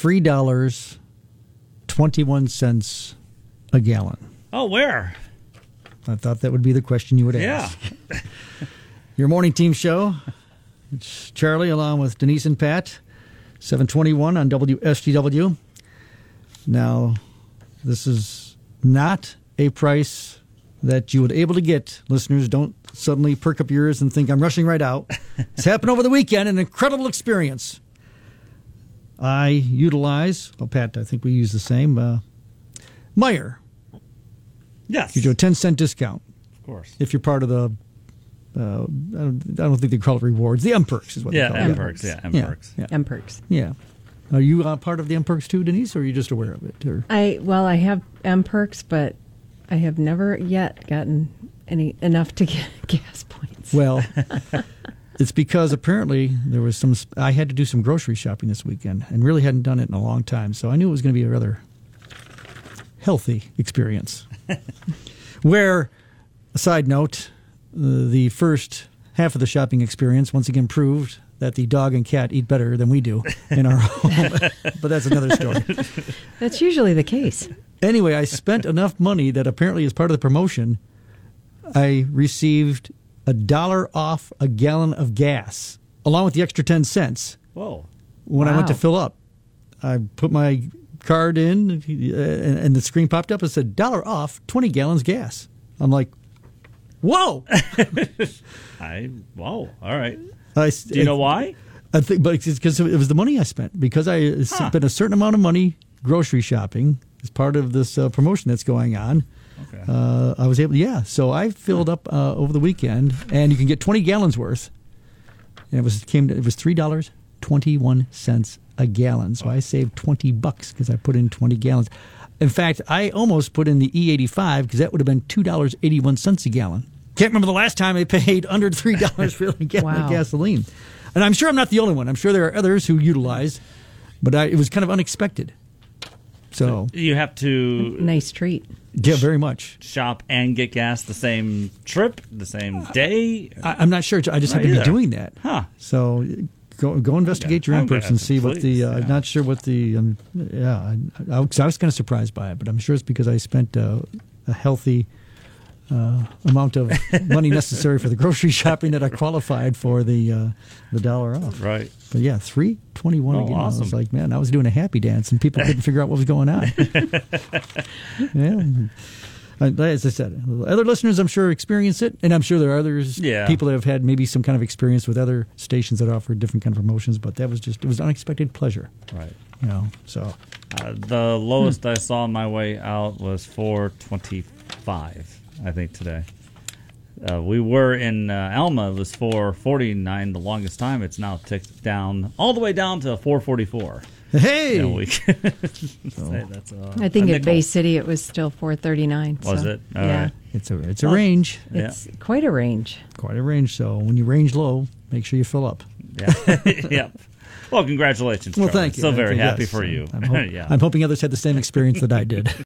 $3.21 a gallon. Oh, where? I thought that would be the question you would ask. Yeah. Your morning team show. It's Charlie along with Denise and Pat. 721 on WSGW. Now, this is not a price that you would able to get. Listeners, don't suddenly perk up your ears and think I'm rushing right out. It's happened over the weekend, an incredible experience. I utilize, Pat, I think we use the same, Meijer. Yes. Gives you a 10-cent discount. Of course. If you're part of the, I don't think they call it rewards. The M-Perks is what they call it. M-Perks. Yeah, M-Perks. Yeah. M-Perks. Yeah. Are you part of the M-Perks too, Denise, or are you just aware of it? Or? I have M-Perks, but I have never yet gotten enough to get gas points. Well, it's because apparently there was I had to do some grocery shopping this weekend and really hadn't done it in a long time, so I knew it was going to be a rather healthy experience. Where, a side note, the first half of the shopping experience once again proved that the dog and cat eat better than we do in our home. But that's another story. That's usually the case. Anyway, I spent enough money that apparently as part of the promotion, I received $1 off a gallon of gas, along with the extra 10 cents. Whoa. When I went to fill up. I put my card in, and the screen popped up and said, $1 off, 20 gallons gas. I'm like, whoa! Whoa, all right. Do you know why? I think, but it's because it was the money I spent. Because I spent a certain amount of money grocery shopping as part of this promotion that's going on. Okay. I was able to, so I filled up over the weekend, and you can get 20 gallons worth. And it was $3.21 a gallon. So I saved $20 because I put in 20 gallons. In fact, I almost put in the E85 because that would have been $2.81 a gallon. Can't remember the last time I paid under $3 for a gallon of gasoline. And I'm sure I'm not the only one. I'm sure there are others who utilize, but it was kind of unexpected. So you have to... Nice treat. Yeah, very much. Shop and get gas the same trip, the same day? I'm not sure. I just happen to be doing that. Huh. So go investigate your M-Perks and see what the... I'm not sure what the... I was kind of surprised by it, but I'm sure it's because I spent a healthy amount of money necessary for the grocery shopping that I qualified for the $1 off. Right. But yeah, $3.21 again. Awesome. I was like, man, I was doing a happy dance and people couldn't figure out what was going on. Yeah. As I said, other listeners, I'm sure, experience it, and I'm sure there are others, people that have had maybe some kind of experience with other stations that offer different kind of promotions, but that was it was unexpected pleasure. Right. So. The lowest I saw on my way out was $4.25, I think, today. We were in Alma, it was $4.49 the longest time. It's now ticked down, all the way down to $4.44. Hey! That's I think at Bay City it was still $4.39. Was it? All yeah. right. It's a range. It's quite a range. Quite a range. So when you range low, make sure you fill up. Yeah. Yep. Well, congratulations, Well, Charlie. thank you. So very happy Yes. for you. I'm hoping others had the same experience that I did.